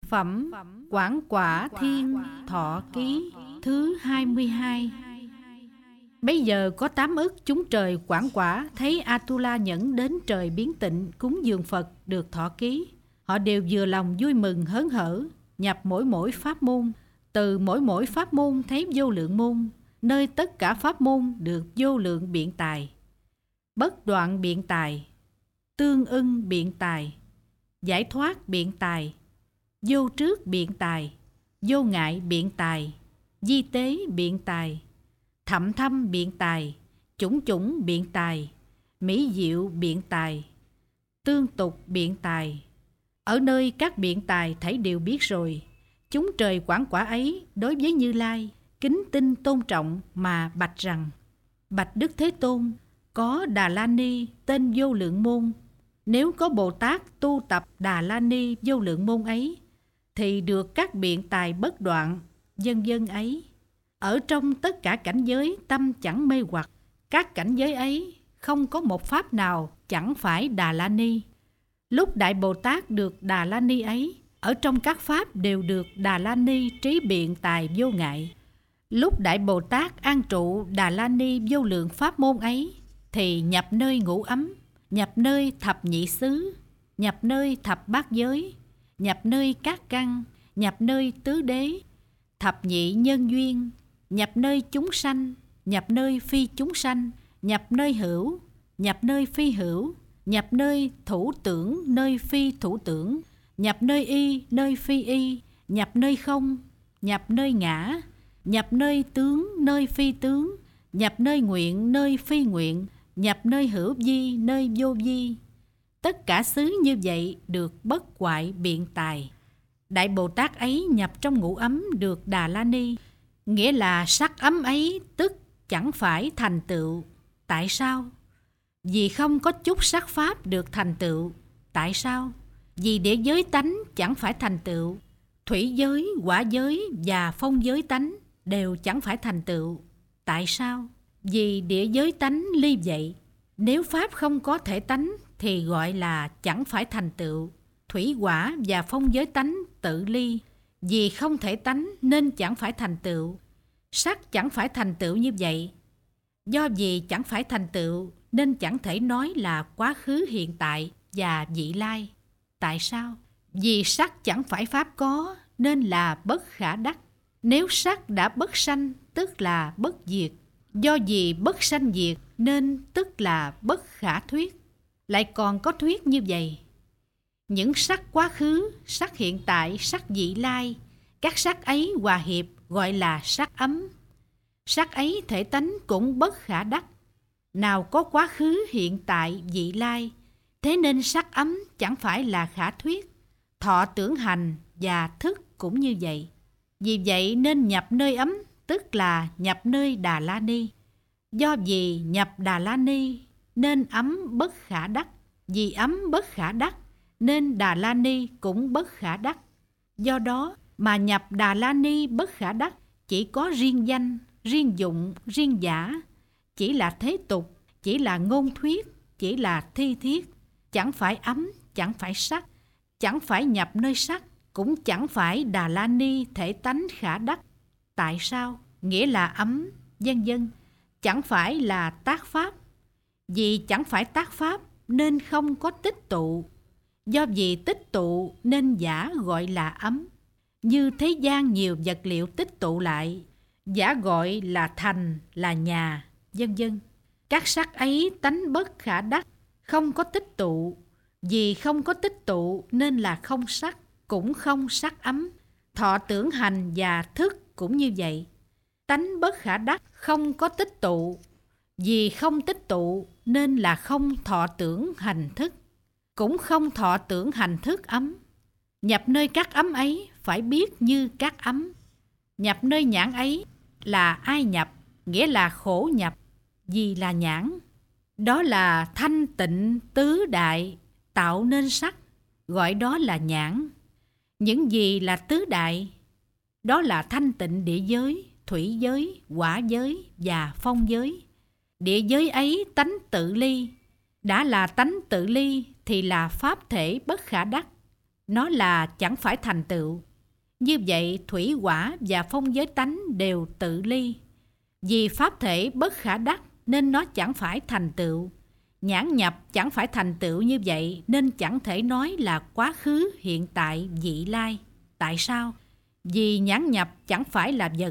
Phẩm Quảng Quả Thiên Thọ Ký thứ 22. Bấy giờ có 8 ức chúng trời Quảng Quả thấy Atula Nhẫn đến trời biến tịnh cúng dường Phật được thọ ký. Họ đều vừa lòng vui mừng hớn hở, nhập mỗi pháp môn. Từ mỗi pháp môn thấy vô lượng môn, nơi tất cả pháp môn được vô lượng biện tài. Bất đoạn biện tài, tương ưng biện tài, giải thoát biện tài, vô trước biện tài, vô ngại biện tài, di tế biện tài, thậm thâm biện tài, chủng biện tài, mỹ diệu biện tài, tương tục biện tài. Ở nơi các biện tài thảy đều biết rồi, chúng trời Quảng Quả ấy đối với Như Lai kính tinh tôn trọng mà bạch rằng: Bạch Đức Thế Tôn, có Đà La Ni tên vô lượng môn. Nếu có Bồ Tát tu tập Đà La Ni vô lượng môn ấy, thì được các biện tài bất đoạn, vân vân ấy. Ở trong tất cả cảnh giới tâm chẳng mê hoặc, các cảnh giới ấy không có một pháp nào chẳng phải Đà La Ni. Lúc Đại Bồ Tát được Đà La Ni ấy, ở trong các pháp đều được Đà La Ni trí biện tài vô ngại. Lúc Đại Bồ Tát an trụ Đà La Ni vô lượng pháp môn ấy, thì nhập nơi ngũ ấm, nhập nơi thập nhị xứ, nhập nơi thập bát giới, nhập nơi các căn, nhập nơi tứ đế, thập nhị nhân duyên, nhập nơi chúng sanh, nhập nơi phi chúng sanh, nhập nơi hữu, nhập nơi phi hữu, nhập nơi thủ tưởng, nơi phi thủ tưởng, nhập nơi y, nơi phi y, nhập nơi không, nhập nơi ngã, nhập nơi tướng, nơi phi tướng, nhập nơi nguyện, nơi phi nguyện, nhập nơi hữu vi, nơi vô vi. Tất cả xứ như vậy được bất hoại biện tài. Đại Bồ Tát ấy nhập trong ngũ ấm được Đà La Ni, nghĩa là sắc ấm ấy tức chẳng phải thành tựu. Tại sao? Vì không có chút sắc pháp được thành tựu. Tại sao? Vì địa giới tánh chẳng phải thành tựu. Thủy giới, hỏa giới và phong giới tánh đều chẳng phải thành tựu. Tại sao? Vì địa giới tánh ly vậy. Nếu pháp không có thể tánh thì gọi là chẳng phải thành tựu. Thủy hỏa và phong giới tánh tự ly. Vì không thể tánh nên chẳng phải thành tựu. Sắc chẳng phải thành tựu như vậy. Do vì chẳng phải thành tựu nên chẳng thể nói là quá khứ, hiện tại và vị lai. Tại sao? Vì sắc chẳng phải pháp có nên là bất khả đắc. Nếu sắc đã bất sanh tức là bất diệt. Do vì bất sanh diệt nên tức là bất khả thuyết. Lại còn có thuyết như vậy: những sắc quá khứ, sắc hiện tại, sắc vị lai, các sắc ấy hòa hiệp gọi là sắc ấm. Sắc ấy thể tánh cũng bất khả đắc. Nào có quá khứ, hiện tại, vị lai, thế nên sắc ấm chẳng phải là khả thuyết. Thọ tưởng hành và thức cũng như vậy. Vì vậy nên nhập nơi ấm tức là nhập nơi Đà La Ni. Do vì nhập Đà La Ni nên ấm bất khả đắc. Vì ấm bất khả đắc nên Đà La Ni cũng bất khả đắc. Do đó mà nhập Đà La Ni bất khả đắc chỉ có riêng danh, riêng dụng, riêng giả, chỉ là thế tục, chỉ là ngôn thuyết, chỉ là thi thiết. Chẳng phải ấm, chẳng phải sắc, chẳng phải nhập nơi sắc, cũng chẳng phải Đà La Ni thể tánh khả đắc. Tại sao? Nghĩa là ấm, vân vân, chẳng phải là tác pháp. Vì chẳng phải tác pháp nên không có tích tụ. Do vì tích tụ nên giả gọi là ấm. Như thế gian nhiều vật liệu tích tụ lại, giả gọi là thành, là nhà, vân vân. Các sắc ấy tánh bất khả đắc, không có tích tụ. Vì không có tích tụ nên là không sắc, cũng không sắc ấm. Thọ tưởng hành và thức cũng như vậy. Tánh bất khả đắc, không có tích tụ. Vì không tích tụ nên là không thọ tưởng hành thức, cũng không thọ tưởng hành thức ấm. Nhập nơi các ấm ấy phải biết như các ấm. Nhập nơi nhãn ấy là ai nhập, nghĩa là khổ nhập, vì là nhãn. Đó là thanh tịnh tứ đại tạo nên sắc, gọi đó là nhãn. Những gì là tứ đại? Đó là thanh tịnh địa giới, thủy giới, hỏa giới và phong giới. Địa giới ấy tánh tự ly. Đã là tánh tự ly thì là pháp thể bất khả đắc. nó là chẳng phải thành tựu. Như vậy, thủy hỏa và phong giới tánh đều tự ly. Vì pháp thể bất khả đắc nên nó chẳng phải thành tựu. Nhãn nhập chẳng phải thành tựu như vậy nên chẳng thể nói là quá khứ, hiện tại, vị lai. Tại sao? Vì nhãn nhập chẳng phải là vật.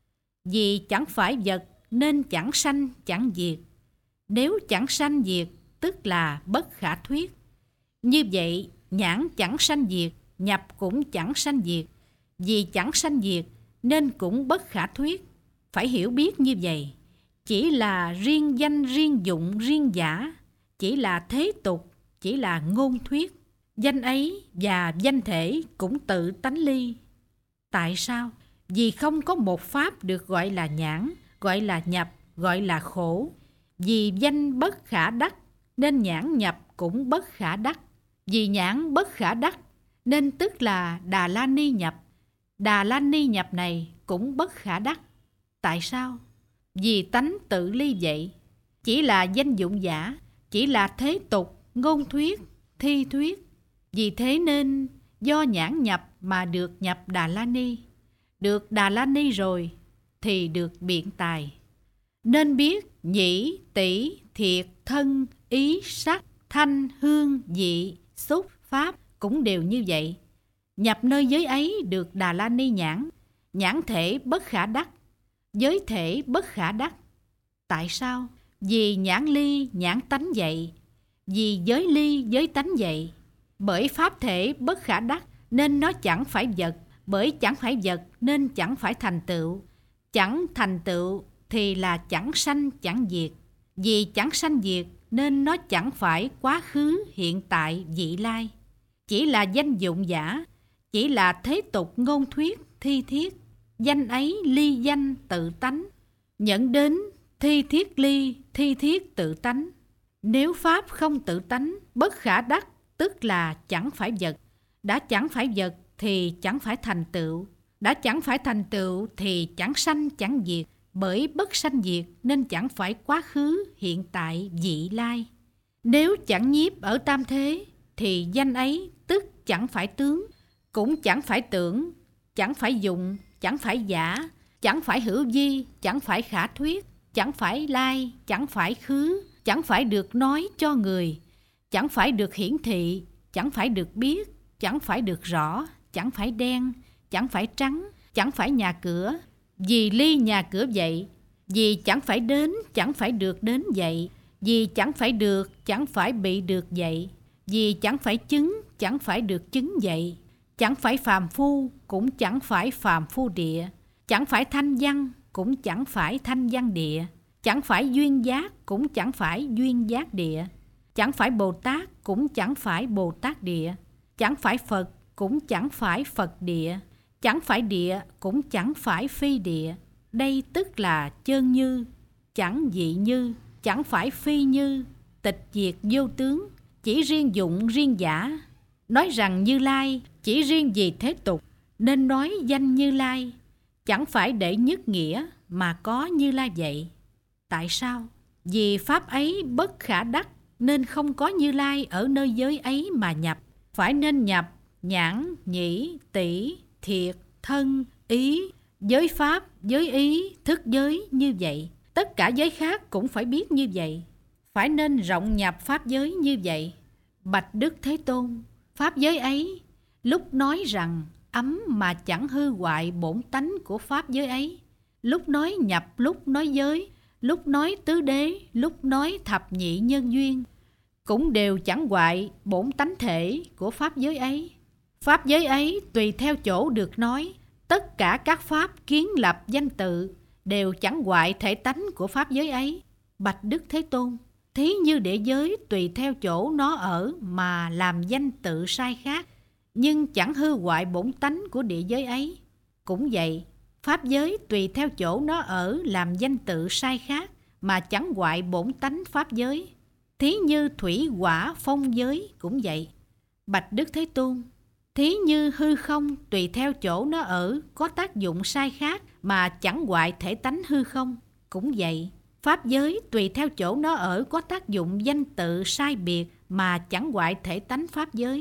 Vì chẳng phải vật nên chẳng sanh, chẳng diệt. Nếu chẳng sanh diệt, tức là bất khả thuyết. Như vậy, nhãn chẳng sanh diệt, nhập cũng chẳng sanh diệt. Vì chẳng sanh diệt nên cũng bất khả thuyết. Phải hiểu biết như vậy. Chỉ là riêng danh, riêng dụng, riêng giả. Chỉ là thế tục, chỉ là ngôn thuyết. Danh ấy và danh thể cũng tự tánh ly. Tại sao? Vì không có một pháp được gọi là nhãn, gọi là nhập, gọi là khổ. Vì danh bất khả đắc nên nhãn nhập cũng bất khả đắc. Vì nhãn bất khả đắc nên tức là Đà La Ni nhập. Đà La Ni nhập này cũng bất khả đắc. Tại sao? Vì tánh tự ly vậy. Chỉ là danh dụng giả, chỉ là thế tục, ngôn thuyết, thi thuyết. Vì thế nên do nhãn nhập mà được nhập Đà La Ni. Được Đà La Ni rồi thì được biện tài. Nên biết nhĩ, tỷ, thiệt, thân, ý, sắc, thanh, hương, vị, xúc, pháp cũng đều như vậy. Nhập nơi giới ấy được Đà La Ni nhãn. Nhãn thể bất khả đắc, giới thể bất khả đắc. Tại sao? Vì nhãn ly, nhãn tánh vậy. Vì giới ly, giới tánh vậy. Bởi pháp thể bất khả đắc nên nó chẳng phải vật. Bởi chẳng phải vật nên chẳng phải thành tựu. Chẳng thành tựu thì là chẳng sanh, chẳng diệt. Vì chẳng sanh diệt nên nó chẳng phải quá khứ, hiện tại, vị lai. Chỉ là danh dụng giả, chỉ là thế tục, ngôn thuyết, thi thiết. Danh ấy ly danh tự tánh. Nhận đến thi thiết ly, thi thiết tự tánh. Nếu pháp không tự tánh, bất khả đắc, tức là chẳng phải vật. Đã chẳng phải vật thì chẳng phải thành tựu. Đã chẳng phải thành tựu thì chẳng sanh, chẳng diệt. Bởi bất sanh diệt nên chẳng phải quá khứ, hiện tại, vị lai. Nếu chẳng nhiếp ở tam thế thì danh ấy tức chẳng phải tướng, cũng chẳng phải tưởng, chẳng phải dụng, chẳng phải giả, chẳng phải hữu vi, chẳng phải khả thuyết, chẳng phải lai, chẳng phải khứ, chẳng phải được nói cho người, chẳng phải được hiển thị, chẳng phải được biết, chẳng phải được rõ, chẳng phải đen, chẳng phải trắng, chẳng phải nhà cửa. Vì ly nhà cửa vậy. Vì chẳng phải đến, chẳng phải được đến vậy. Vì chẳng phải được, chẳng phải bị được vậy. Vì chẳng phải chứng, chẳng phải được chứng vậy. Chẳng phải phàm phu, cũng chẳng phải phàm phu địa. Chẳng phải thanh văn, cũng chẳng phải thanh văn địa. Chẳng phải duyên giác, cũng chẳng phải duyên giác địa. Chẳng phải Bồ Tát, cũng chẳng phải Bồ Tát địa. Chẳng phải Phật, cũng chẳng phải Phật địa. Chẳng phải địa, cũng chẳng phải phi địa. Đây tức là chơn như, chẳng dị như, chẳng phải phi như, tịch diệt vô tướng, chỉ riêng dụng riêng giả. Nói rằng Như Lai chỉ riêng vì thế tục nên nói danh Như Lai. Chẳng phải để nhất nghĩa mà có Như Lai vậy. Tại sao? Vì pháp ấy bất khả đắc nên không có Như Lai ở nơi giới ấy mà nhập. Phải nên nhập nhãn, nhĩ, tỷ, thiệt, thân, ý, giới pháp, giới ý, thức giới như vậy. Tất cả giới khác cũng phải biết như vậy. Phải nên rộng nhập pháp giới như vậy. Bạch Đức Thế Tôn, pháp giới ấy lúc nói rằng ấm mà chẳng hư hoại bổn tánh của pháp giới ấy. Lúc nói nhập, lúc nói giới, lúc nói tứ đế, lúc nói thập nhị nhân duyên, cũng đều chẳng hoại bổn tánh thể của pháp giới ấy. Pháp giới ấy tùy theo chỗ được nói. Tất cả các pháp kiến lập danh tự đều chẳng hoại thể tánh của pháp giới ấy. Bạch Đức Thế Tôn, thí như địa giới tùy theo chỗ nó ở mà làm danh tự sai khác, nhưng chẳng hư hoại bổn tánh của địa giới ấy. Cũng vậy, pháp giới tùy theo chỗ nó ở làm danh tự sai khác mà chẳng hoại bổn tánh pháp giới. Thí như thủy hỏa phong giới cũng vậy. Bạch Đức Thế Tôn, thí như hư không tùy theo chỗ nó ở có tác dụng sai khác mà chẳng hoại thể tánh hư không. Cũng vậy, pháp giới tùy theo chỗ nó ở có tác dụng danh tự sai biệt mà chẳng hoại thể tánh pháp giới.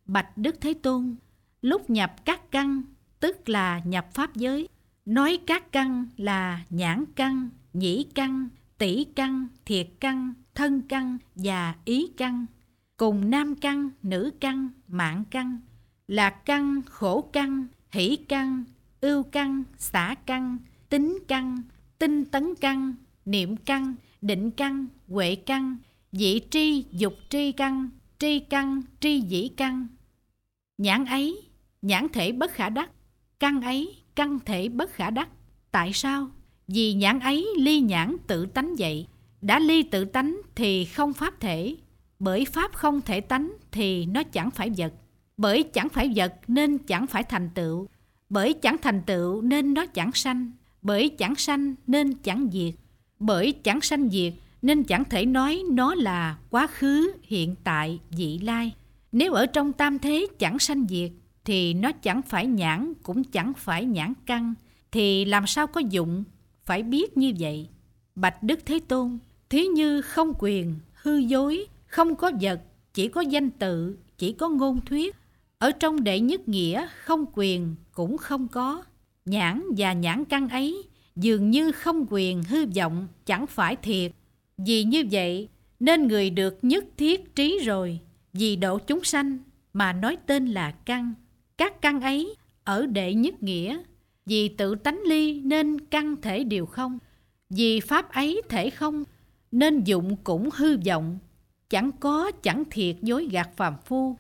Bạch Đức Thế Tôn, lúc nhập các căn, tức là nhập pháp giới. Nói các căn là nhãn căn, nhĩ căn, tỷ căn, thiệt căn, thân căn và ý căn, cùng nam căn, nữ căn, mạng căn, lạc căn, khổ căn, hỷ căn, ưu căn, xả căn, tính căn, tinh tấn căn, niệm căn, định căn, huệ căn, vị tri, dục tri căn, tri dĩ căn. Nhãn ấy, nhãn thể bất khả đắc, căn ấy, căn thể bất khả đắc. Tại sao? Vì nhãn ấy ly nhãn tự tánh vậy. Đã ly tự tánh thì không pháp thể. Bởi pháp không thể tánh thì nó chẳng phải vật. Bởi chẳng phải vật nên chẳng phải thành tựu. Bởi chẳng thành tựu nên nó chẳng sanh. Bởi chẳng sanh nên chẳng diệt. Bởi chẳng sanh diệt nên chẳng thể nói nó là quá khứ, hiện tại, vị lai. Nếu ở trong tam thế chẳng sanh diệt thì nó chẳng phải nhãn cũng chẳng phải nhãn căn, thì làm sao có dụng phải biết như vậy. Bạch Đức Thế Tôn, thí như không quyền, hư dối, không có vật, chỉ có danh tự, chỉ có ngôn thuyết. Ở trong đệ nhất nghĩa không quyền cũng không có. Nhãn và nhãn căn ấy dường như không quyền hư vọng, chẳng phải thiệt. Vì như vậy nên người được nhất thiết trí rồi, vì độ chúng sanh mà nói tên là căn. Các căn ấy ở đệ nhất nghĩa, vì tự tánh ly nên căn thể đều không. Vì pháp ấy thể không nên dụng cũng hư vọng, chẳng có chẳng thiệt dối gạt phàm phu.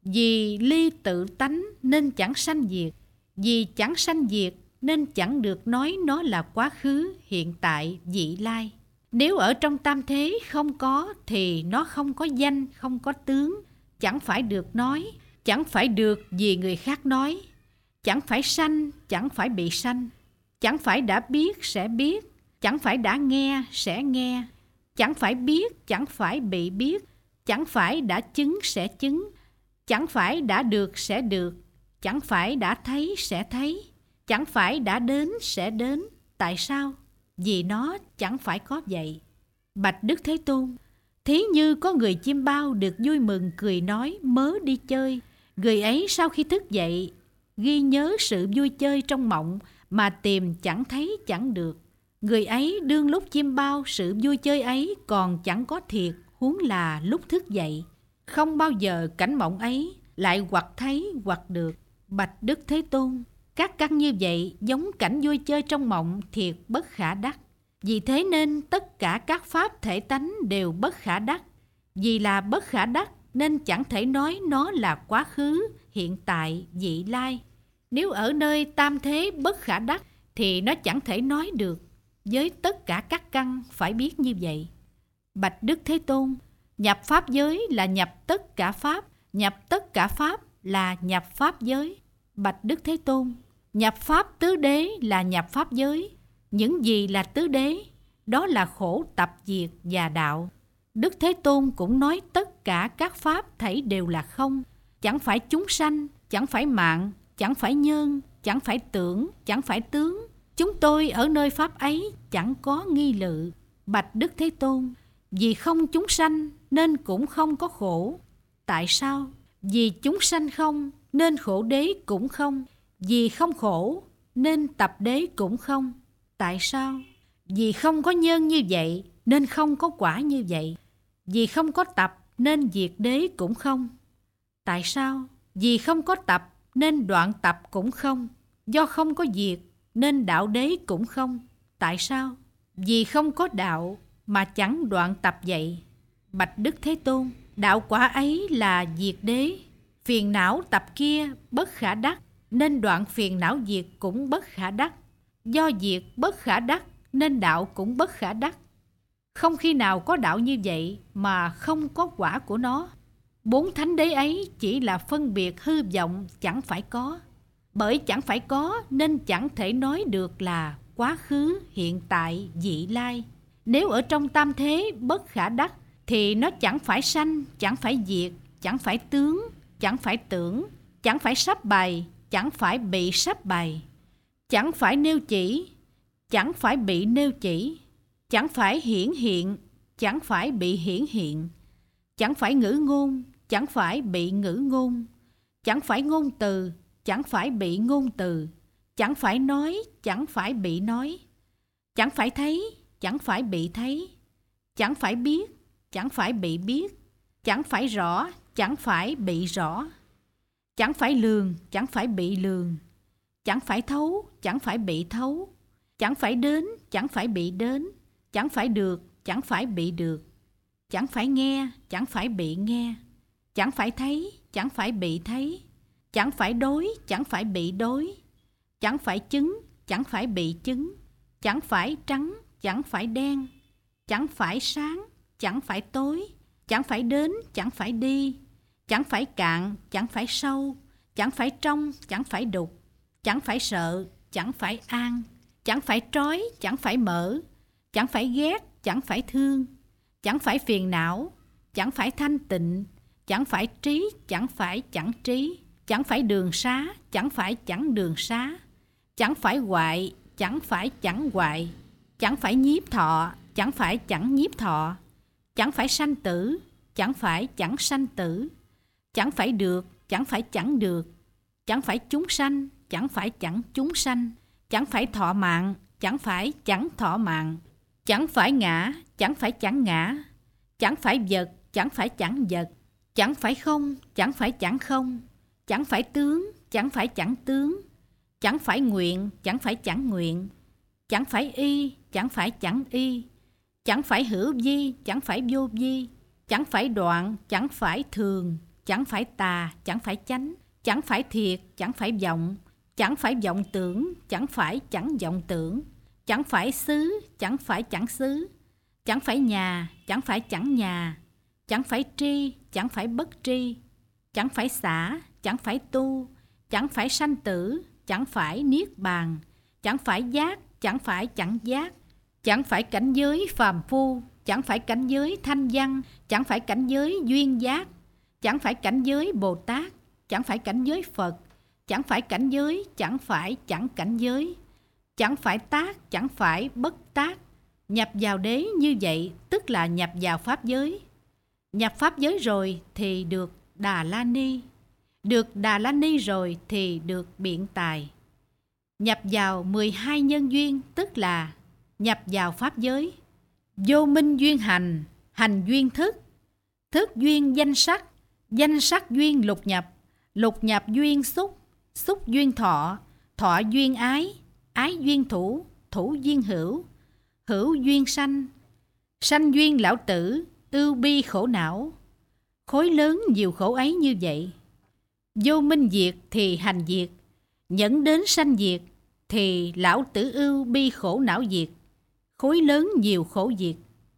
Vì ly tự tánh nên chẳng sanh diệt, vì chẳng sanh diệt nên chẳng được nói nó là quá khứ, hiện tại, vị lai. Nếu ở trong tam thế không có thì nó không có danh, không có tướng, chẳng phải được nói, chẳng phải được vì người khác nói, chẳng phải sanh, chẳng phải bị sanh, chẳng phải đã biết sẽ biết, chẳng phải đã nghe sẽ nghe, chẳng phải biết, chẳng phải bị biết, chẳng phải đã chứng sẽ chứng, chẳng phải đã được sẽ được, chẳng phải đã thấy sẽ thấy, chẳng phải đã đến sẽ đến. Tại sao? Vì nó chẳng phải có vậy. Bạch Đức Thế Tôn, thí như có người chim bao được vui mừng cười nói mớ đi chơi. Người ấy sau khi thức dậy ghi nhớ sự vui chơi trong mộng mà tìm chẳng thấy chẳng được. Người ấy đương lúc chim bao sự vui chơi ấy còn chẳng có thiệt, huống là lúc thức dậy. Không bao giờ cảnh mộng ấy lại hoặc thấy hoặc được. Bạch Đức Thế Tôn, các căn như vậy giống cảnh vui chơi trong mộng thiệt bất khả đắc. Vì thế nên tất cả các pháp thể tánh đều bất khả đắc. Vì là bất khả đắc nên chẳng thể nói nó là quá khứ, hiện tại, vị lai. Nếu ở nơi tam thế bất khả đắc thì nó chẳng thể nói được. Với tất cả các căn phải biết như vậy. Bạch Đức Thế Tôn, nhập pháp giới là nhập tất cả pháp, nhập tất cả pháp là nhập pháp giới. Bạch Đức Thế Tôn, nhập pháp tứ đế là nhập pháp giới. Những gì là tứ đế? Đó là khổ, tập, diệt và đạo. Đức Thế Tôn cũng nói tất cả các pháp thảy đều là không. Chẳng phải chúng sanh, chẳng phải mạng, chẳng phải nhân, chẳng phải tưởng, chẳng phải tướng. Chúng tôi ở nơi pháp ấy chẳng có nghi lự. Bạch Đức Thế Tôn, vì không chúng sanh nên cũng không có khổ. Tại sao? Vì chúng sanh không nên khổ đế cũng không. Vì không khổ nên tập đế cũng không. Tại sao? Vì không có nhân như vậy nên không có quả như vậy. Vì không có tập nên diệt đế cũng không. Tại sao? Vì không có tập nên đoạn tập cũng không. Do không có diệt nên đạo đế cũng không. Tại sao? Vì không có đạo mà chẳng đoạn tập vậy. Bạch Đức Thế Tôn, đạo quả ấy là diệt đế. Phiền não tập kia bất khả đắc nên đoạn phiền não diệt cũng bất khả đắc. Do diệt bất khả đắc nên đạo cũng bất khả đắc. Không khi nào có đạo như vậy mà không có quả của nó. Bốn thánh đế ấy chỉ là phân biệt hư vọng chẳng phải có. Bởi chẳng phải có nên chẳng thể nói được là quá khứ, hiện tại, vị lai. Nếu ở trong tam thế bất khả đắc thì nó chẳng phải sanh, chẳng phải diệt, chẳng phải tướng, chẳng phải tưởng, chẳng phải sắp bày, chẳng phải bị sắp bày, chẳng phải nêu chỉ, chẳng phải bị nêu chỉ, chẳng phải hiển hiện, chẳng phải bị hiển hiện, chẳng phải ngữ ngôn, chẳng phải bị ngữ ngôn, chẳng phải ngôn từ, chẳng phải bị ngôn từ, chẳng phải nói, chẳng phải bị nói, chẳng phải thấy, chẳng phải bị thấy, chẳng phải biết, chẳng phải bị biết, chẳng phải rõ, chẳng phải bị rõ, chẳng phải lường, chẳng phải bị lường, chẳng phải thấu, chẳng phải bị thấu, chẳng phải đến, chẳng phải bị đến, chẳng phải được, chẳng phải bị được, chẳng phải nghe, chẳng phải bị nghe, chẳng phải thấy, chẳng phải bị thấy, chẳng phải đối, chẳng phải bị đối, chẳng phải chứng, chẳng phải bị chứng, chẳng phải trắng, chẳng phải đen, chẳng phải sáng, chẳng phải tối, chẳng phải đến, chẳng phải đi, chẳng phải cạn, chẳng phải sâu, chẳng phải trong, chẳng phải đục, chẳng phải sợ, chẳng phải an, chẳng phải trói, chẳng phải mở, chẳng phải ghét, chẳng phải thương, chẳng phải phiền não, chẳng phải thanh tịnh, chẳng phải trí, chẳng phải chẳng trí, chẳng phải đường xá, chẳng phải chẳng đường xá, chẳng phải hoại, chẳng phải chẳng hoại, chẳng phải nhiếp thọ, chẳng phải chẳng nhiếp thọ, chẳng phải sanh tử, chẳng phải chẳng sanh tử, chẳng phải được, chẳng phải chẳng được, chẳng phải chúng sanh, chẳng phải chẳng chúng sanh, chẳng phải thọ mạng, chẳng phải chẳng thọ mạng, chẳng phải ngã, chẳng phải chẳng ngã, chẳng phải vật, chẳng phải chẳng vật, chẳng phải không, chẳng phải chẳng không, chẳng phải tướng, chẳng phải chẳng tướng, chẳng phải nguyện, chẳng phải chẳng nguyện, chẳng phải y, chẳng phải chẳng y, chẳng phải hữu vi, chẳng phải vô vi, chẳng phải đoạn, chẳng phải thường, chẳng phải tà, chẳng phải chánh, chẳng phải thiệt, chẳng phải vọng, chẳng phải vọng tưởng, chẳng phải chẳng vọng tưởng, chẳng phải xứ, chẳng phải chẳng xứ, chẳng phải nhà, chẳng phải chẳng nhà, chẳng phải tri, chẳng phải bất tri, chẳng phải xả, chẳng phải tu, chẳng phải sanh tử, chẳng phải niết bàn, chẳng phải giác, chẳng phải chẳng giác, chẳng phải cảnh giới phàm phu, chẳng phải cảnh giới thanh văn, chẳng phải cảnh giới duyên giác, chẳng phải cảnh giới Bồ Tát, chẳng phải cảnh giới Phật, chẳng phải cảnh giới, chẳng phải chẳng cảnh giới, chẳng phải tác, chẳng phải bất tác. Nhập vào đế như vậy tức là nhập vào pháp giới. Nhập pháp giới rồi thì được Đà La Ni, được Đà La Ni rồi thì được biện tài. Nhập vào 12 nhân duyên tức là nhập vào pháp giới. Vô minh duyên hành, hành duyên thức, thức duyên danh sắc duyên lục nhập duyên xúc duyên thọ, thọ duyên ái, ái duyên thủ, thủ duyên hữu, hữu duyên sanh duyên lão tử, ưu bi khổ não. Khối lớn nhiều khổ ấy như vậy. Vô minh diệt thì hành diệt, nhẫn đến sanh diệt thì lão tử ưu bi khổ não diệt, khối lớn nhiều khổ diệt.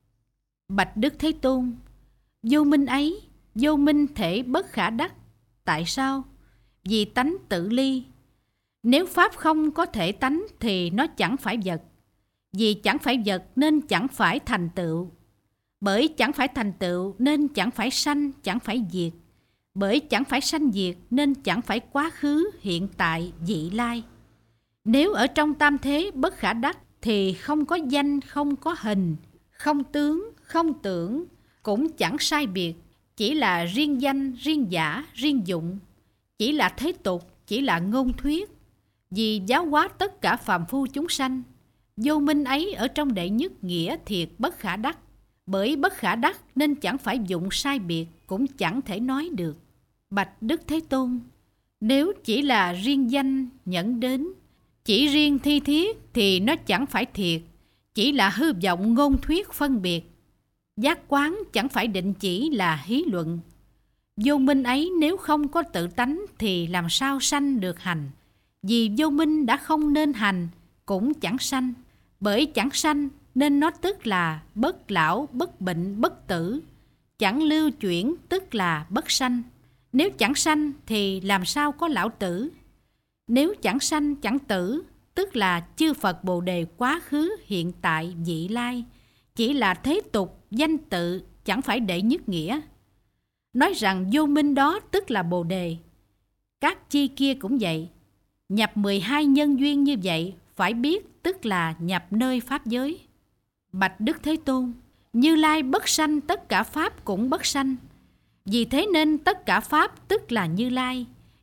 Bạch Đức Thế Tôn, vô minh ấy, vô minh thể bất khả đắc. Tại sao? Vì tánh tự ly. Nếu pháp không có thể tánh thì nó chẳng phải vật. Vì chẳng phải vật nên chẳng phải thành tựu. Bởi chẳng phải thành tựu nên chẳng phải sanh, chẳng phải diệt. Bởi chẳng phải sanh diệt nên chẳng phải quá khứ, hiện tại, vị lai. Nếu ở trong tam thế bất khả đắc thì không có danh, không có hình, không tướng, không tưởng, cũng chẳng sai biệt. Chỉ là riêng danh, riêng giả, riêng dụng. Chỉ là thế tục, chỉ là ngôn thuyết. Vì giáo hóa tất cả phàm phu chúng sanh. Vô minh ấy ở trong đệ nhất nghĩa thiệt bất khả đắc. Bởi bất khả đắc nên chẳng phải dụng sai biệt, cũng chẳng thể nói được. Bạch Đức Thế Tôn, nếu chỉ là riêng danh nhẫn đến, chỉ riêng thi thiết thì nó chẳng phải thiệt, chỉ là hư vọng ngôn thuyết phân biệt. Giác quán chẳng phải định chỉ là hí luận. Vô minh ấy nếu không có tự tánh thì làm sao sanh được hành. Vì vô minh đã không nên hành, cũng chẳng sanh. Bởi chẳng sanh nên nó tức là bất lão, bất bệnh, bất tử. Chẳng lưu chuyển tức là bất sanh. Nếu chẳng sanh thì làm sao có lão tử. Nếu chẳng sanh chẳng tử tức là chư Phật Bồ Đề quá khứ, hiện tại, vị lai. Chỉ là thế tục, danh tự, chẳng phải đệ nhất nghĩa. Nói rằng vô minh đó tức là Bồ Đề. Các chi kia cũng vậy. Nhập 12 nhân duyên như vậy phải biết tức là nhập nơi pháp giới. Bạch Đức Thế Tôn, Như Lai bất sanh, tất cả pháp cũng bất sanh. Vì thế nên tất cả pháp tức là Như Lai.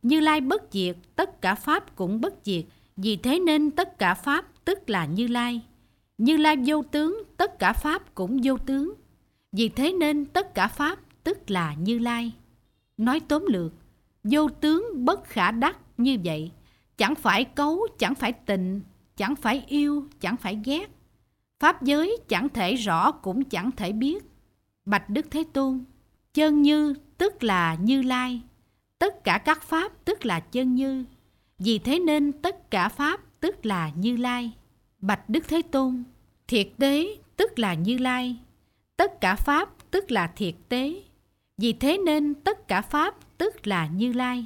Như Lai bất diệt, tất cả pháp cũng bất diệt. Vì thế nên tất cả pháp tức là Như Lai. Như Lai vô tướng, tất cả pháp cũng vô tướng. Vì thế nên tất cả pháp tức là Như Lai. Nói tóm lược, vô tướng bất khả đắc như vậy. Chẳng phải cấu, chẳng phải tịnh, chẳng phải yêu, chẳng phải ghét. Pháp giới chẳng thể rõ cũng chẳng thể biết. Bạch Đức Thế Tôn, chân như tức là Như Lai. Tất cả các pháp tức là chân như. Vì thế nên tất cả pháp tức là Như Lai. Bạch Đức Thế Tôn, thiệt tế tức là Như Lai. Tất cả pháp tức là thiệt tế. Vì thế nên tất cả pháp tức là Như Lai.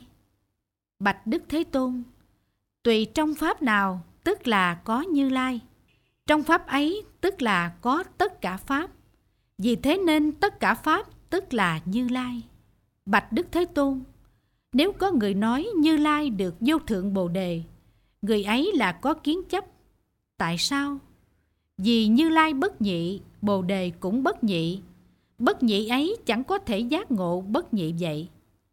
Bạch Đức Thế Tôn, tùy trong pháp nào tức là có Như Lai. Trong pháp ấy tức là có tất cả pháp. Vì thế nên tất cả pháp tức là Như Lai. Bạch Đức Thế Tôn, nếu có người nói Như Lai được vô thượng Bồ Đề, người ấy là có kiến chấp. Tại sao? Vì Như Lai bất nhị, Bồ Đề cũng bất nhị. Bất nhị ấy chẳng có thể giác ngộ bất nhị vậy.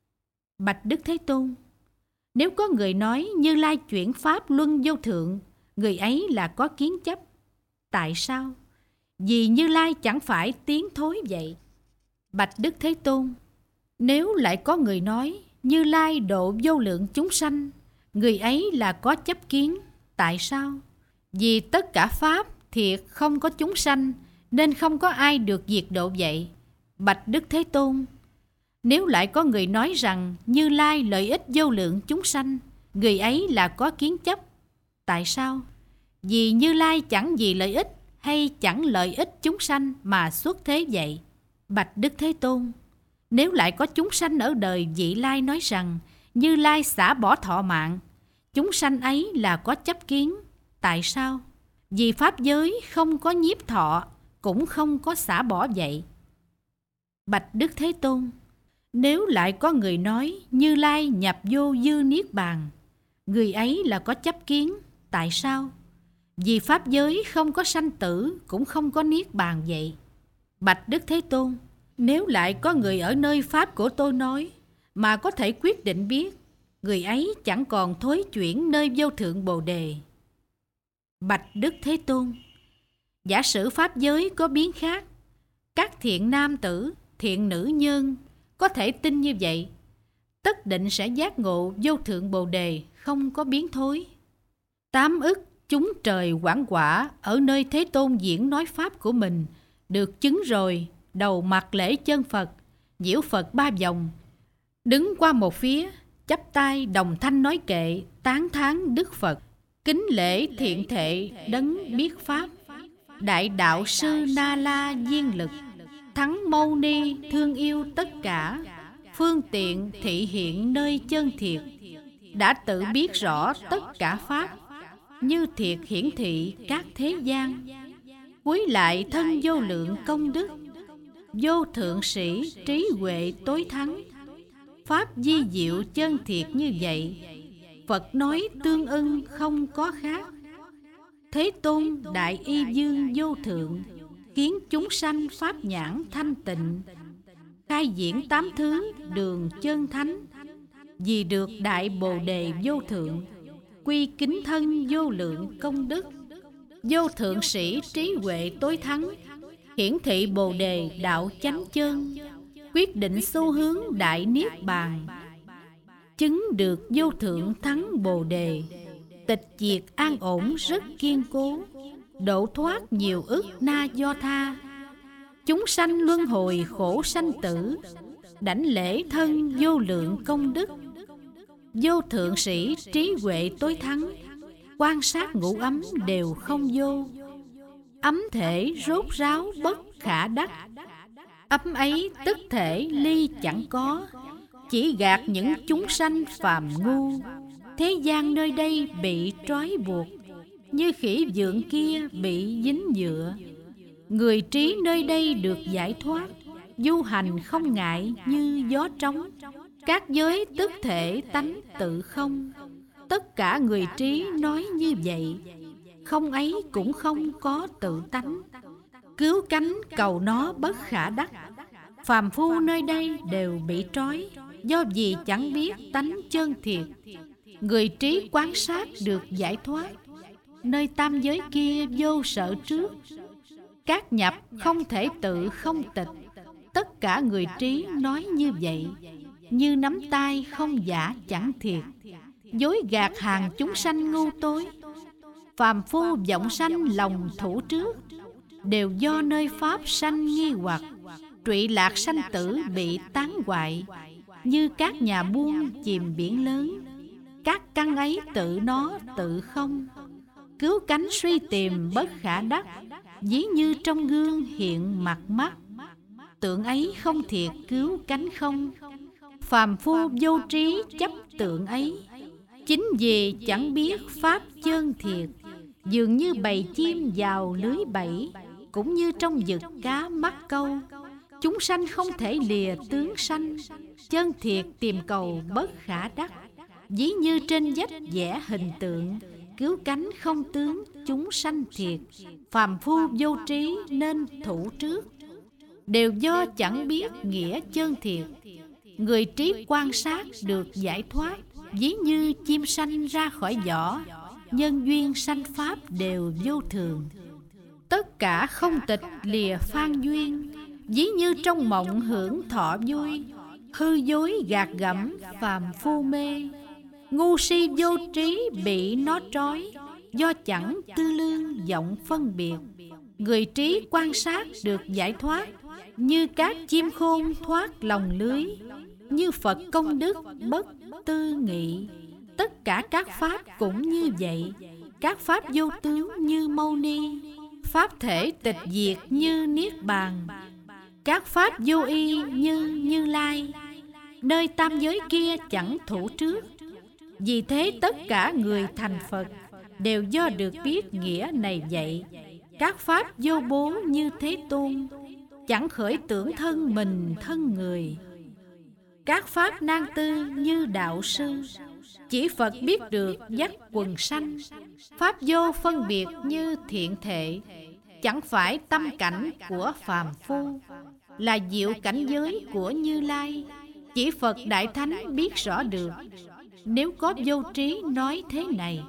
Bạch Đức Thế Tôn, nếu có người nói Như Lai chuyển pháp luân vô thượng, người ấy là có kiến chấp. Tại sao? Vì Như Lai chẳng phải tiến thối vậy. Bạch Đức Thế Tôn, nếu lại có người nói Như Lai độ vô lượng chúng sanh, người ấy là có chấp kiến. Tại sao? Vì tất cả pháp thiệt không có chúng sanh, nên không có ai được diệt độ vậy. Bạch Đức Thế Tôn, nếu lại có người nói rằng Như Lai lợi ích vô lượng chúng sanh, người ấy là có kiến chấp. Tại sao? Vì Như Lai chẳng vì lợi ích hay chẳng lợi ích chúng sanh mà xuất thế vậy. Bạch Đức Thế Tôn, nếu lại có chúng sanh ở đời vị lai nói rằng Như Lai xả bỏ thọ mạng, chúng sanh ấy là có chấp kiến. Tại sao? Vì pháp giới không có nhiếp thọ, cũng không có xả bỏ vậy. Bạch Đức Thế Tôn, nếu lại có người nói Như Lai nhập vô dư niết bàn, người ấy là có chấp kiến. Tại sao? Vì pháp giới không có sanh tử, cũng không có niết bàn vậy. Bạch Đức Thế Tôn, nếu lại có người ở nơi pháp của tôi nói mà có thể quyết định biết, người ấy chẳng còn thối chuyển nơi vô thượng Bồ Đề. Bạch Đức Thế Tôn, giả sử pháp giới có biến khác, các thiện nam tử, thiện nữ nhân có thể tin như vậy, tất định sẽ giác ngộ vô thượng Bồ Đề, không có biến thối. 8 ức chúng trời quảng quả ở nơi Thế Tôn diễn nói pháp của mình được chứng rồi, đầu mặt lễ chân Phật, nhiễu Phật 3 vòng, đứng qua một phía, chắp tay đồng thanh nói kệ, tán thán Đức Phật, kính lễ thiện thệ đấng biết pháp, đại đạo sư Na La Diên Lực, Thắng Mâu Ni thương yêu tất cả, phương tiện thị hiện nơi chân thiệt, đã tự biết rõ tất cả pháp, như thiệt hiển thị các thế gian, cuối lại thân vô lượng công đức, vô thượng sĩ trí huệ tối thắng, pháp di diệu chân thiệt như vậy, Phật nói tương ưng không có khác. Thế Tôn đại y dương vô thượng, khiến chúng sanh pháp nhãn thanh tịnh, khai diễn 8 thứ đường chân thánh, vì được đại Bồ Đề vô thượng, quy kính thân vô lượng công đức, vô thượng sĩ trí huệ tối thắng, hiển thị Bồ Đề đạo chánh chân, quyết định xu hướng đại niết bàn, chứng được vô thượng thắng Bồ Đề, tịch diệt an ổn rất kiên cố, độ thoát nhiều ức na do tha, chúng sanh luân hồi khổ sanh tử, đảnh lễ thân vô lượng công đức, vô thượng sĩ trí huệ tối thắng, quan sát ngũ ấm đều không vô, ấm thể rốt ráo bất khả đắc, ấm ấy tức thể ly chẳng có, chỉ gạt những chúng sanh phàm ngu, thế gian nơi đây bị trói buộc, như khỉ vượn kia bị dính dựa, người trí nơi đây được giải thoát, du hành không ngại như gió trống, các giới tức thể tánh tự không, tất cả người trí nói như vậy, không ấy cũng không có tự tánh, cứu cánh cầu nó bất khả đắc, phàm phu nơi đây đều bị trói, do vì chẳng biết tánh chân thiệt. Người trí quan sát được giải thoát, nơi tam giới kia vô sợ trước. Các nhập không thể tự không tịch, tất cả người trí nói như vậy. Như nắm tay không giả chẳng thiệt, dối gạt hàng chúng sanh ngu tối. Phàm phu vọng sanh lòng thủ trước, đều do nơi pháp sanh nghi hoặc. Trụy lạc sanh tử bị tán hoại, như các nhà buôn chìm biển lớn. Các căn ấy tự nó tự không, cứu cánh suy tìm bất khả đắc. Ví như trong gương hiện mặt mắt, tượng ấy không thiệt cứu cánh không. Phàm phu vô trí chấp tượng ấy, chính vì chẳng biết pháp chân thiệt. Dường như bầy chim vào lưới bẫy, cũng như trong vực cá mắc câu. Chúng sanh không thể lìa tướng sanh, chân thiệt tìm cầu bất khả đắc. Ví như trên vách vẽ hình tượng, cứu cánh không tướng chúng sanh thiệt. Phàm phu vô trí nên thủ trước, đều do chẳng biết nghĩa chân thiệt. Người trí quan sát được giải thoát, ví như chim sanh ra khỏi vỏ. Nhân duyên sanh pháp đều vô thường, tất cả không tịch lìa phan duyên. Ví như trong mộng hưởng thọ vui, hư dối gạt gẫm phàm phu mê. Ngu si vô trí bị nó trói, do chẳng tư lương vọng phân biệt. Người trí quan sát được giải thoát, như các chim khôn thoát lòng lưới. Như Phật công đức bất tư nghị, tất cả các pháp cũng như vậy. Các pháp vô tướng như Mâu Ni, pháp thể tịch diệt như Niết Bàn. Các pháp vô y như Như Lai, nơi tam giới kia chẳng thủ trước. Vì thế tất cả người thành Phật đều do được biết nghĩa này vậy. Các pháp vô bố như Thế Tôn, chẳng khởi tưởng thân mình thân người. Các pháp nan tư như đạo sư, chỉ Phật biết được dắt quần sanh. Pháp vô phân biệt như thiện thệ, chẳng phải tâm cảnh của phàm phu, là diệu cảnh giới của Như Lai. Chỉ Phật Đại Thánh biết rõ được, nếu có vô trí nói thế này.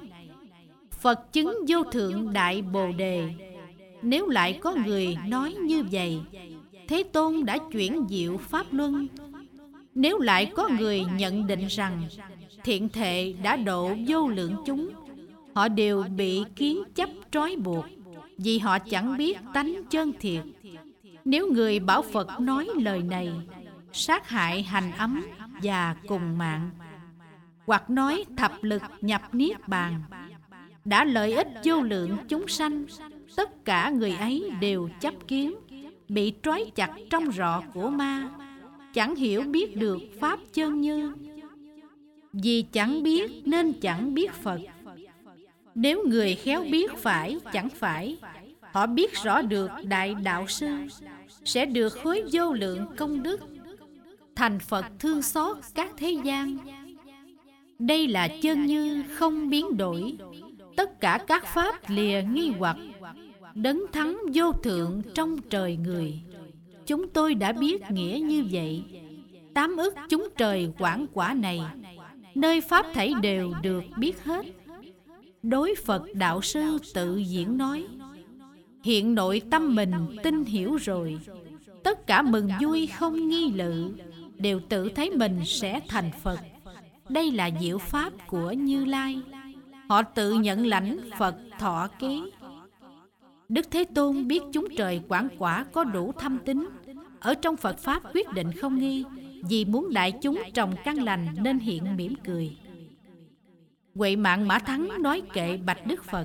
Phật chứng vô thượng đại Bồ Đề, nếu lại có người nói như vậy. Thế Tôn đã chuyển diệu pháp luân, nếu lại có người nhận định rằng thiện thệ đã độ vô lượng chúng. Họ đều bị kiến chấp trói buộc, vì họ chẳng biết tánh chân thiệt. Nếu người bảo Phật nói lời này, sát hại hành ấm và cùng mạng, hoặc nói thập lực nhập niết bàn, đã lợi ích vô lượng chúng sanh. Tất cả người ấy đều chấp kiến, bị trói chặt trong rọ của ma, chẳng hiểu biết được pháp chân như. Vì chẳng biết nên chẳng biết Phật. Nếu người khéo biết phải chẳng phải, họ biết rõ được đại đạo sư, sẽ được khối vô lượng công đức, thành Phật thương xót các thế gian. Đây là chân như không biến đổi, tất cả các pháp lìa nghi hoặc, đấng thắng vô thượng trong trời người. Chúng tôi đã biết nghĩa như vậy. 8 ức chúng trời quảng quả này, nơi pháp thảy đều được biết hết. Đối Phật đạo sư tự diễn nói, hiện nội tâm mình tin hiểu rồi. Tất cả mừng vui không nghi lự, đều tự thấy mình sẽ thành Phật. Đây là diệu pháp của Như Lai. Họ tự nhận lãnh Phật thọ ký. Đức Thế Tôn biết chúng trời quảng quả có đủ thâm tín, ở trong Phật Pháp quyết định không nghi. Vì muốn đại chúng trồng căn lành nên hiện mỉm cười. Huệ Mạng Mã Thắng nói kệ bạch Đức Phật: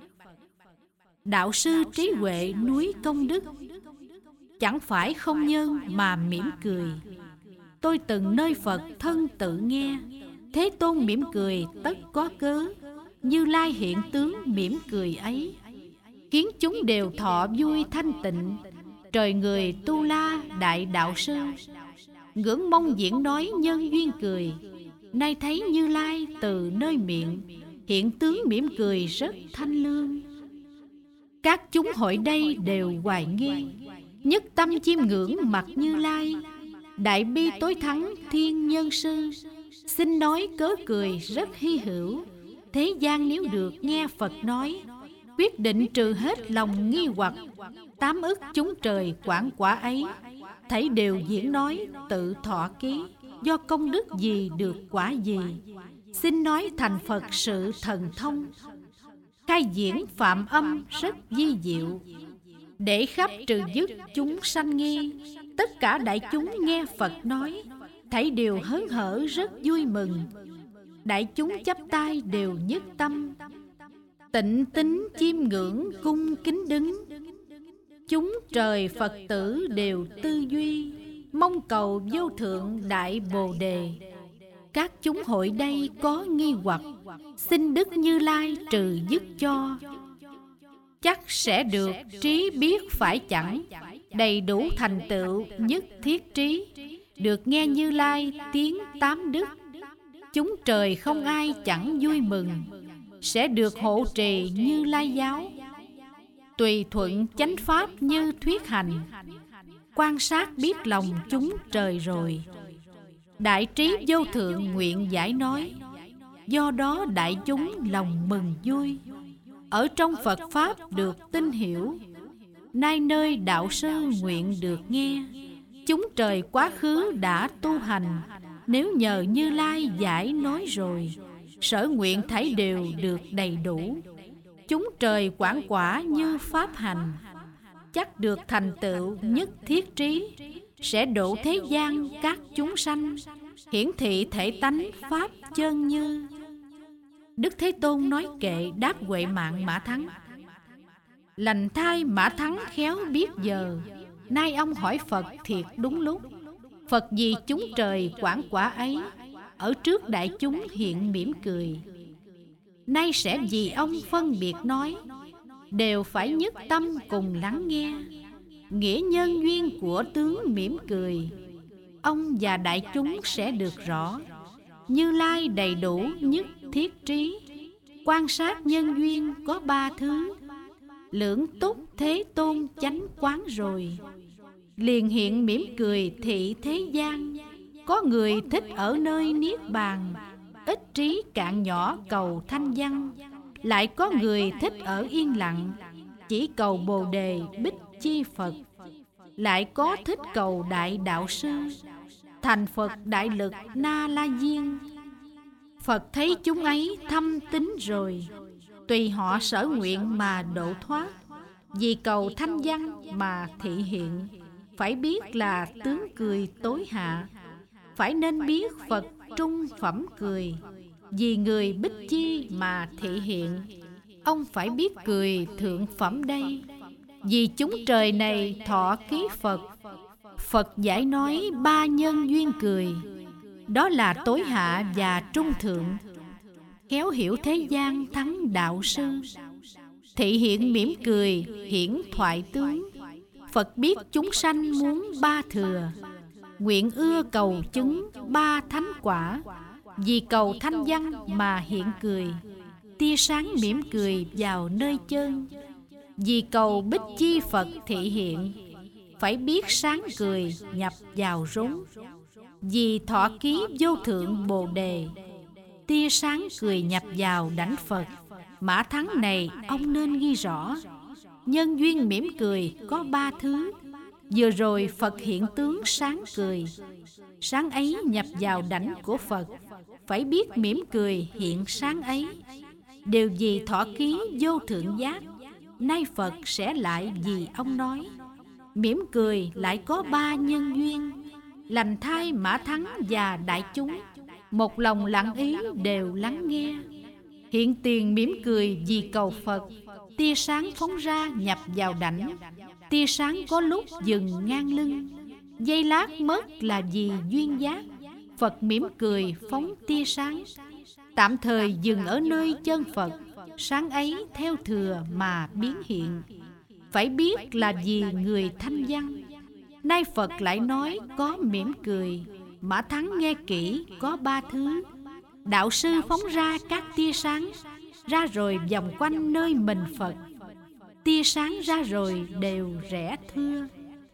đạo sư trí huệ núi công đức, chẳng phải không nhân mà mỉm cười. Tôi từng nơi Phật thân tự nghe, Thế Tôn mỉm cười tất có cớ. Như Lai hiện tướng mỉm cười ấy, kiến chúng đều thọ vui thanh tịnh. Trời người tu la đại đạo sư, ngưỡng mong diễn nói nhân duyên cười. Nay thấy Như Lai từ nơi miệng, hiện tướng mỉm cười rất thanh lương. Các chúng hội đây đều hoài nghi, nhất tâm chiêm ngưỡng mặt Như Lai. Đại bi tối thắng thiên nhân sư, xin nói cớ cười rất hy hữu. Thế gian nếu được nghe Phật nói, quyết định trừ hết lòng nghi hoặc. 8 ức chúng trời quảng quả ấy, thảy đều diễn nói tự thọ ký. Do công đức gì được quả gì, xin nói thành Phật sự thần thông. Khai diễn phạm âm rất di diệu, để khắp trừ dứt chúng sanh nghi. Tất cả đại chúng nghe Phật nói, thảy đều hớn hở rất vui mừng. Đại chúng chắp tay đều nhất tâm, tịnh tín chiêm ngưỡng cung kính đứng. Chúng trời Phật tử đều tư duy, mong cầu vô thượng đại Bồ Đề. Các chúng hội đây có nghi hoặc, xin Đức Như Lai trừ dứt cho. Chắc sẽ được trí biết phải chẳng, đầy đủ thành tựu nhất thiết trí. Được nghe Như Lai tiếng 8 đức, chúng trời không ai chẳng vui mừng. Sẽ được hộ trì Như Lai giáo, tùy thuận chánh pháp như thuyết hành. Quan sát biết lòng chúng trời rồi, đại trí vô thượng nguyện giải nói. Do đó đại chúng lòng mừng vui, ở trong Phật Pháp được tin hiểu. Nay nơi đạo sư nguyện được nghe, chúng trời quá khứ đã tu hành. Nếu nhờ Như Lai giải nói rồi, sở nguyện thảy đều được đầy đủ. Chúng trời quảng quả như pháp hành, chắc được thành tựu nhất thiết trí. Sẽ độ thế gian các chúng sanh, hiển thị thể tánh pháp chân như. Đức Thế Tôn nói kệ đáp Huệ Mạng Mã Thắng: lành thai Mã Thắng khéo biết giờ, nay ông hỏi Phật thiệt đúng lúc. Phật vì chúng trời quảng quả ấy, ở trước đại chúng hiện mỉm cười. Nay sẽ vì ông phân biệt nói, đều phải nhất tâm cùng lắng nghe. Nghĩa nhân duyên của tướng mỉm cười, ông và đại chúng sẽ được rõ. Như Lai đầy đủ nhất thiết trí, quan sát nhân duyên có 3 thứ. Lưỡng túc Thế Tôn chánh quán rồi, liền hiện mỉm cười thị thế gian. Có người thích ở nơi niết bàn, ít trí cạn nhỏ cầu thanh văn. Lại có người thích ở yên lặng, chỉ cầu Bồ Đề Bích Chi Phật. Lại có thích cầu đại đạo sư, thành Phật đại lực Na La Diên. Phật thấy chúng ấy thâm tín rồi, tùy họ sở nguyện mà độ thoát. Vì cầu thanh văn mà thị hiện, phải biết là tướng cười tối hạ. Phải nên biết Phật trung phẩm cười, vì người Bích Chi mà thị hiện. Ông phải biết cười thượng phẩm đây, vì chúng trời này thọ ký Phật. Phật giải nói 3 nhân duyên cười, đó là tối hạ và trung thượng. Khéo hiểu thế gian thắng đạo sư, thị hiện mỉm cười hiển thoại tướng. Phật biết chúng sanh muốn 3 thừa, nguyện ưa cầu chứng 3 thánh quả. Vì cầu thanh văn mà hiện cười, tia sáng mỉm cười vào nơi chơn. Vì cầu Bích Chi Phật thị hiện, phải biết sáng cười nhập vào rốn. Vì thọ ký vô thượng Bồ Đề, tia sáng cười nhập vào đảnh Phật. Mã Thắng này ông nên ghi rõ, nhân duyên mỉm cười có 3 thứ. Vừa rồi Phật hiện tướng sáng cười, sáng ấy nhập vào đảnh của Phật. Phải biết mỉm cười hiện sáng ấy, đều vì thọ ký vô thượng giác. Nay Phật sẽ lại vì ông nói, mỉm cười lại có 3 nhân duyên. Lành thai Mã Thắng và đại chúng, một lòng lặng ý đều lắng nghe. Hiện tiền mỉm cười vì cầu Phật, tia sáng phóng ra nhập vào đảnh. Tia sáng có lúc dừng ngang lưng, giây lát mất là vì duyên giác. Phật mỉm cười phóng tia sáng, tạm thời dừng ở nơi chân Phật. Sáng ấy theo thừa mà biến hiện, phải biết là vì người thanh văn. Nay Phật lại nói có mỉm cười. Mã Thắng nghe kỹ có 3 thứ. Đạo sư phóng ra các tia sáng, ra rồi vòng quanh nơi mình Phật. Tia sáng ra rồi đều rẽ thưa.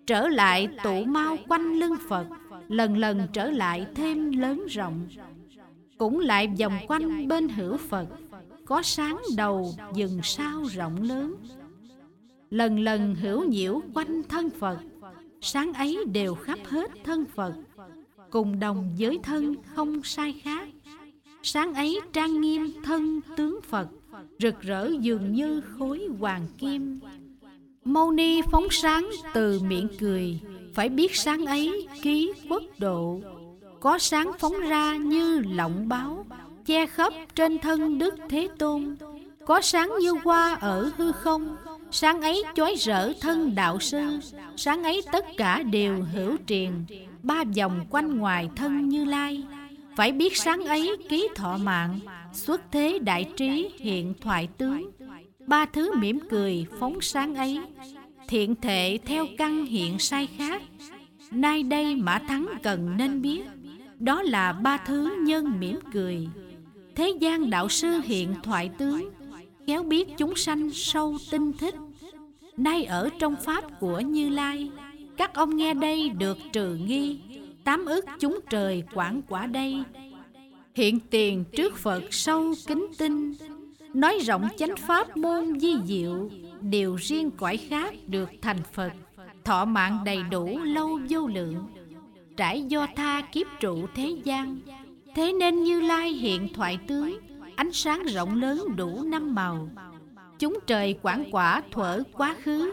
trở lại tụ mau quanh lưng Phật, lần lần trở lại thêm lớn rộng. Cũng lại vòng quanh bên hữu Phật, có sáng đầu vừng sao rộng lớn. Lần lần hữu nhiễu quanh thân Phật, sáng ấy đều khắp hết thân Phật, cùng đồng với thân không sai khác. Sáng ấy trang nghiêm thân tướng Phật, rực rỡ dường như khối hoàng kim. Mâu ni phóng sáng từ miệng cười, phải biết sáng ấy ký quốc độ. Có sáng phóng ra như lọng báo, che khắp trên thân Đức Thế Tôn. Có sáng như hoa ở hư không, sáng ấy chói rỡ thân đạo sư. Sáng ấy tất cả đều hữu triền, ba vòng quanh ngoài thân Như Lai. Phải biết sáng ấy ký thọ mạng, xuất thế đại trí hiện thoại tướng. Ba thứ mỉm cười phóng sáng ấy, thiện thệ theo căn hiện sai khác. Nay đây Mã Thắng cần nên biết, đó là ba thứ nhân mỉm cười. Thế gian đạo sư hiện thoại tướng, khéo biết chúng sanh sâu tinh thích. Nay ở trong pháp của Như Lai, các ông nghe đây được trừ nghi. 8 ức chúng trời quảng quả đây, hiện tiền trước Phật sâu kính tinh. Nói rộng chánh pháp môn di diệu, điều riêng cõi khác được thành Phật. Thọ mạng đầy đủ lâu vô lượng, trải do tha kiếp trụ thế gian. Thế nên Như Lai hiện thoại tướng, ánh sáng rộng lớn đủ 5 màu. Chúng trời quảng quả thuở quá khứ,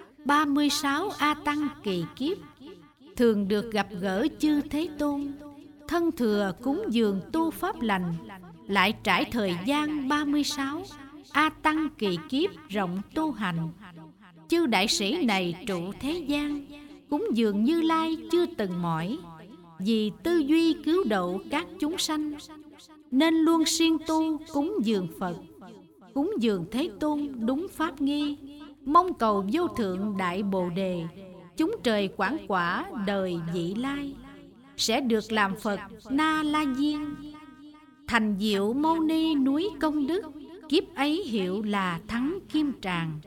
36 A Tăng kỳ kiếp, thường được gặp gỡ chư Thế Tôn. Thân thừa cúng dường tu pháp lành, lại trải thời gian 36 A Tăng kỳ kiếp rộng tu hành. Chư đại sĩ này trụ thế gian, cúng dường Như Lai chưa từng mỏi. Vì tư duy cứu độ các chúng sanh, nên luôn siêng tu cúng dường Phật, cúng dường Thế Tôn đúng pháp nghi. Mong cầu vô thượng đại bồ đề, chúng trời quảng quả đời vị lai, sẽ được làm Phật Na La Diên. Thành diệu mâu ni núi công đức, kiếp ấy hiệu là Thắng Kim Tràng.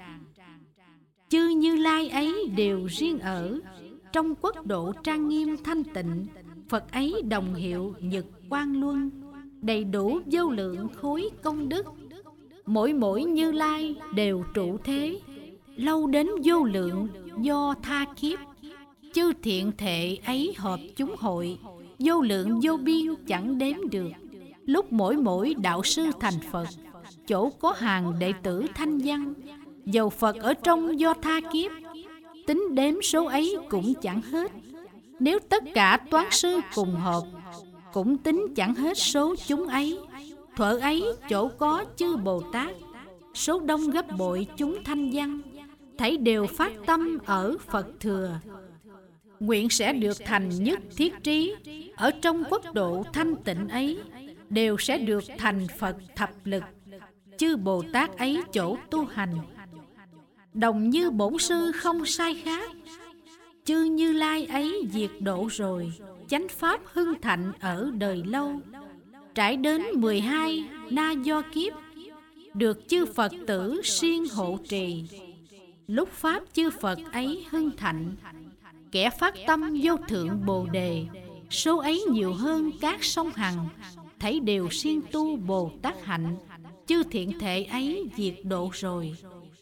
Chư Như Lai ấy đều riêng ở, trong quốc độ trang nghiêm thanh tịnh. Phật ấy đồng hiệu Nhật Quang Luân, đầy đủ vô lượng khối công đức. Mỗi mỗi Như Lai đều trụ thế, lâu đến vô lượng do tha kiếp. Chư thiện thệ ấy hợp chúng hội, vô lượng vô biên chẳng đếm được. Lúc mỗi mỗi đạo sư thành Phật, chỗ có hàng đệ tử thanh văn. Dầu Phật ở trong do tha kiếp, tính đếm số ấy cũng chẳng hết. Nếu tất cả toán sư cùng hợp, cũng tính chẳng hết số chúng ấy. Thuở ấy chỗ có chư Bồ Tát, số đông gấp bội chúng thanh văn. Thảy đều phát tâm ở Phật thừa, nguyện sẽ được thành nhất thiết trí. Ở trong quốc độ thanh tịnh ấy, đều sẽ được thành Phật thập lực. Chư Bồ Tát ấy chỗ tu hành, đồng như bổn sư không sai khác. Chư Như Lai ấy diệt độ rồi, chánh pháp hưng thạnh ở đời lâu. Trải đến 12 na do kiếp, được chư Phật tử siêng hộ trì. Lúc pháp chư Phật ấy hưng thạnh, kẻ phát tâm vô thượng bồ đề, số ấy nhiều hơn các sông Hằng. Thảy đều siêng tu Bồ Tát hạnh, chư thiện thệ ấy diệt độ rồi.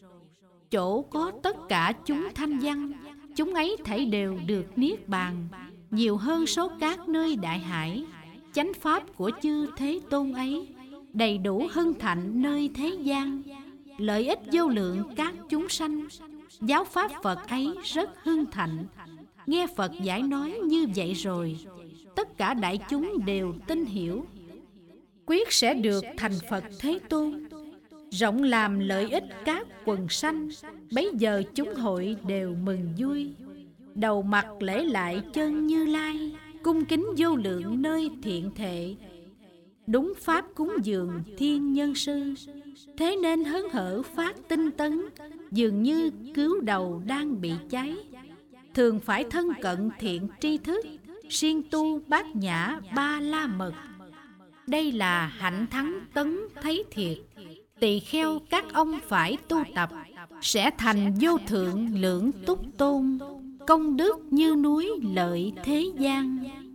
Chỗ có tất cả chúng thanh văn, chúng ấy thảy đều được niết bàn, nhiều hơn số các nơi đại hải. Chánh pháp của chư Thế Tôn ấy, đầy đủ hưng thạnh nơi thế gian, lợi ích vô lượng các chúng sanh. Giáo pháp Phật ấy rất hưng thạnh, nghe Phật giải nói như vậy rồi, tất cả đại chúng đều tin hiểu, quyết sẽ được thành Phật Thế Tôn, rộng làm lợi ích các quần sanh. Bấy giờ chúng hội đều mừng vui, đầu mặt lễ lại chân Như Lai, cung kính vô lượng nơi thiện thệ. Đúng pháp cúng dường thiên nhân sư, thế nên hớn hở phát tinh tấn, dường như cứu đầu đang bị cháy. Thường phải thân cận thiện tri thức, siêng tu bát nhã ba la mật. Đây là hạnh thắng tấn thấy thiệt, tỳ kheo các ông phải tu tập, sẽ thành vô thượng lưỡng túc tôn. công đức như núi lợi thế gian.